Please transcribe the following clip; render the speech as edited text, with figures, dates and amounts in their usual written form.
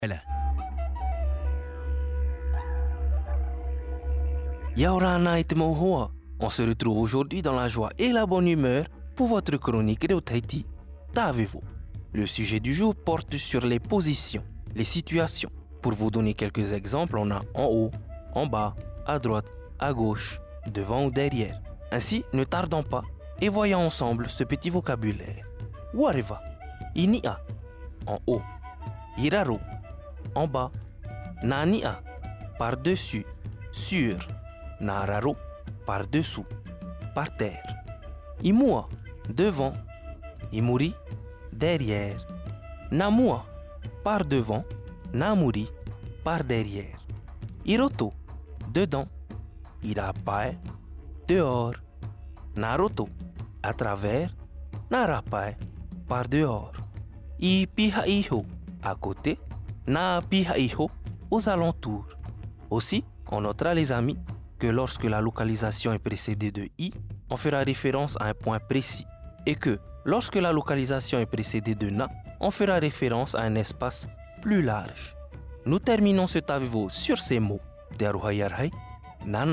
ألا Yaorana et Mohoa. On se retrouve aujourd'hui dans la joie et la bonne humeur pour votre chronique de Tahiti. T'avez-vous? Le sujet du jour porte sur les positions, les situations. Pour vous donner quelques exemples, on a en haut, en bas, à droite, à gauche, devant ou derrière. Ainsi, ne tardons pas et voyons ensemble ce petit vocabulaire. Wareva, Inia, en haut. Iraro, en bas. Nania, par-dessus, sur. Nararo, par-dessous, par terre. Imua, devant. Imuri, derrière. Namua, par devant. Namuri, par derrière. Iroto, dedans. Irapae, dehors. Naroto, à travers. Narapae, par dehors. Ipihaiho, à côté. Napihaiho, aux alentours. Aussi, on notera les amis que lorsque la localisation est précédée de I, on fera référence à un point précis. Et que lorsque la localisation est précédée de Na, on fera référence à un espace plus large. Nous terminons ce tavivo sur ces mots. Nan